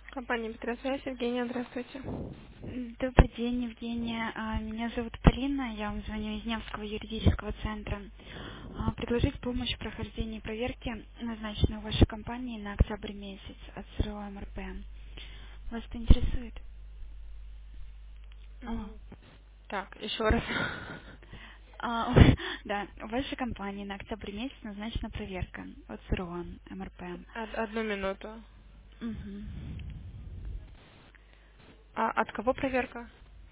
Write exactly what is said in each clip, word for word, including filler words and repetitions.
Компания Петросвязь, Евгения, здравствуйте. Добрый день, Евгения. А, Меня зовут Полина, я вам звоню из Невского юридического центра. А, Предложить помощь в прохождении проверки, назначенной в вашей компании на октябрь месяц от СРО МРП. Вас это интересует? Алло. М, Так, еще раз. А, Да, в вашей компании на октябрь месяц назначена проверка от СРО МРП. Од- Одну минуту. Мгм. А от кого проверка?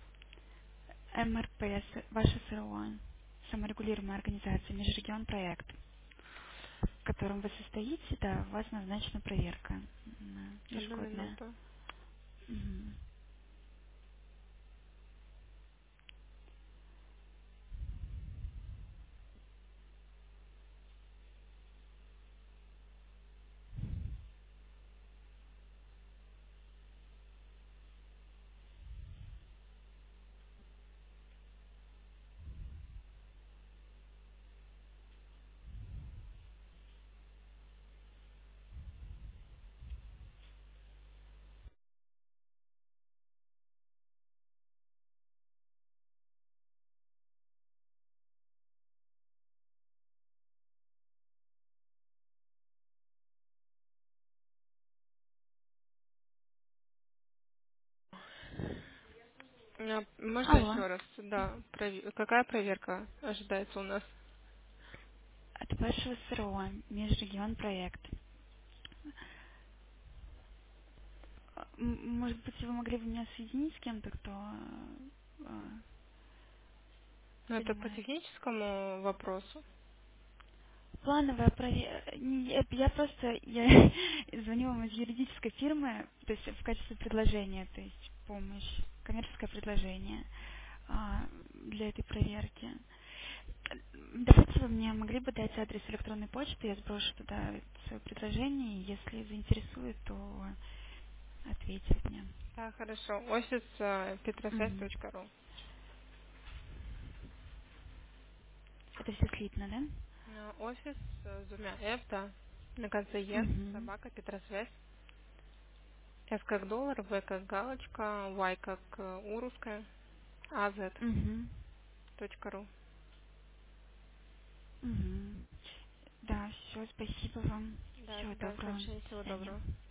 МРП, с- ваша СРО, саморегулируемая организация, межрегион проект, в котором вы состоите, да, у вас назначена проверка м, Одну ежегодная. минуту. Мгм. А, Можно Алло, еще раз? Да. прове- Какая проверка ожидается у нас? от вашего СРО, межрегион проект. А, м- Может быть, вы могли бы меня соединить с кем-то, кто э, Ну, это по занимается? техническому вопросу. Плановая проверка. Я просто я звоню вам из юридической фирмы, то есть в качестве предложения, то есть помощь, коммерческое предложение а, для этой проверки. Давайте вы мне могли бы дать адрес электронной почты, я сброшу туда свое предложение, и если заинтересует, то ответит мне. Да, хорошо. Офис э, петросвязь Мгм. точка ру. Это все слитно, да? Э, Офис э, с двумя F, да. На конце Е, Угу. собака, Петросвязь. S как доллар, В как галочка, Y как э, у русская, А Z Угу. точка ру. Угу. Да, все, спасибо вам. Да, Всего ждем доброго. сообщения. До Всего свидания. доброго.